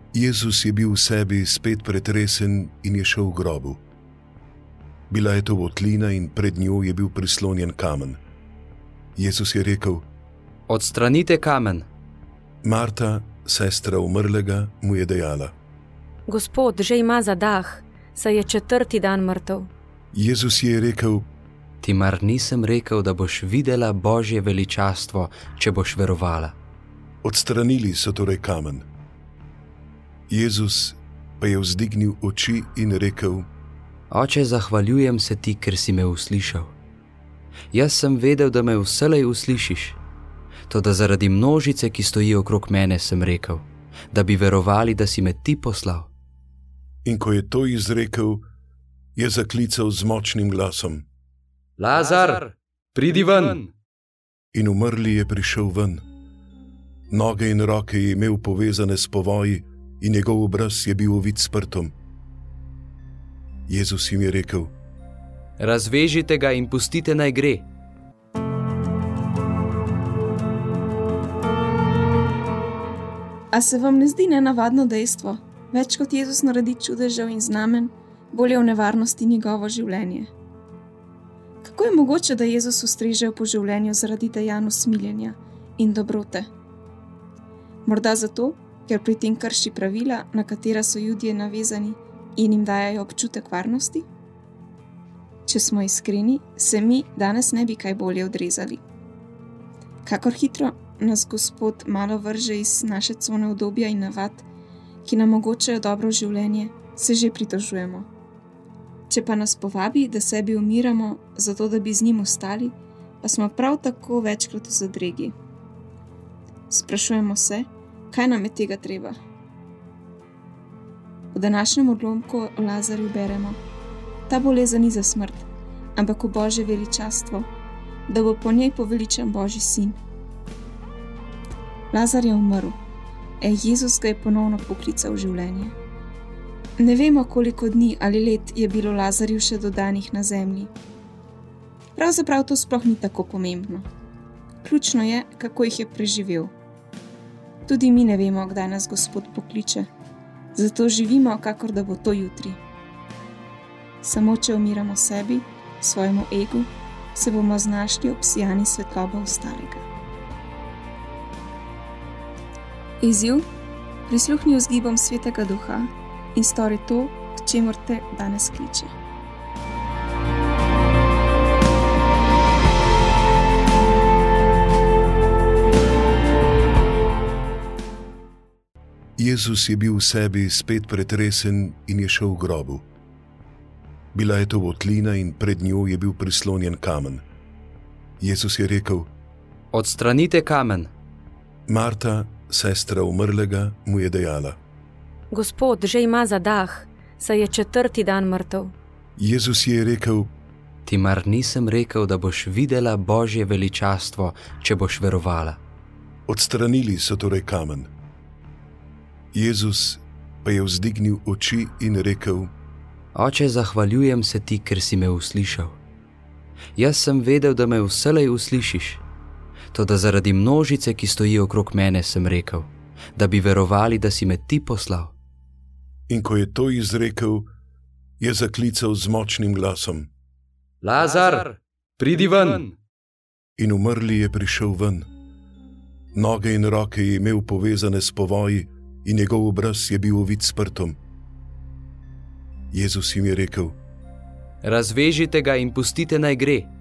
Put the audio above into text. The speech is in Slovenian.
Jezus je bil v sebi spet pretresen in je šel v grobu. Bila je to votlina in pred njo je bil prislonjen kamen. Jezus je rekel: Odstranite kamen. Marta, sestra umrlega, mu je dejala: Gospod, že ima zadah, saj je 4. dan mrtev. Jezus je rekel: Ti mar nisem rekel, da boš videla Božje veličastvo, če boš verovala? Odstranili so torej kamen. Jezus pa je vzdignil oči in rekel: Oče, zahvaljujem se ti, ker si me uslišal. Jaz sem vedel, da me vselej uslišiš. Toda zaradi množice, ki stoji okrog mene, sem rekel, da bi verovali, da si me ti poslal. In ko je to izrekel, je zaklical z močnim glasom: Lazar, pridi ven! In umrli je prišel ven. Noge in roke je imel povezane s povoji in njegov obraz je bil ovit s prtom. Jezus jim je rekel: Razvežite ga in pustite naj gre. A se vam ne zdi nenavadno dejstvo? Več kot Jezus naredi čudežev in znamen, bolje v nevarnosti njegovo življenje. Kako je mogoče, da Jezus ustreže po življenju zaradi dejanj usmiljenja in dobrote? Morda zato, ker pri tem krši pravila, na katera so Judje navezani in jim dajajo občutek varnosti? Če smo iskreni, se mi danes ne bi kaj bolje odrezali. Kakor hitro nas Gospod malo vrže iz naše cone udobja in navad, ki nam omogočajo dobro življenje, se že pritožujemo. Če pa nas povabi, da sebi umiramo, zato da bi z njim ostali, pa smo prav tako večkrat v zadregi. Sprašujemo se, kaj nam je tega treba. V današnjem odlomku o Lazarju beremo: ta bolezen ni za smrt, ampak v Božje veličastvo, da bo po njej poveličan Božji sin. Lazar je umrl, Jezus ga je ponovno poklical v življenje. Ne vemo, koliko dni ali let je bilo Lazarju še dodanih na zemlji. Pravzaprav to sploh ni tako pomembno. Ključno je, kako jih je preživel. Tudi mi ne vemo, kdaj nas Gospod pokliče, zato živimo, kakor da bo to jutri. Samo če umiramo sebi, svojemu egu, se bomo znašli obsijani svetlobe ostalega. Izziv: prisluhni vzgibom Svetega Duha in stori to, k čemur te danes kliče. Jezus je bil v sebi spet pretresen in je šel v grobu. Bila je to votlina in pred njo je bil prislonjen kamen. Jezus je rekel: Odstranite kamen. Marta, sestra umrlega, mu je dejala: Gospod, že ima zadah, saj je 4. dan mrtev. Jezus je rekel: Ti mar nisem rekel, da boš videla Božje veličastvo, če boš verovala? Odstranili so torej kamen. Jezus pa je vzdignil oči in rekel: Oče, zahvaljujem se ti, ker si me uslišal. Jaz sem vedel, da me vselej uslišiš. Toda zaradi množice, ki stoji okrog mene, sem rekel, da bi verovali, da si me ti poslal. In ko je to izrekel, je zaklical z močnim glasom: Lazar, pridi ven! In umrli je prišel ven. Noge in roke je imel povezane s povoji in njegov obraz je bil ovit s prtom. Jezus jim je rekel: Razvežite ga in pustite naj gre.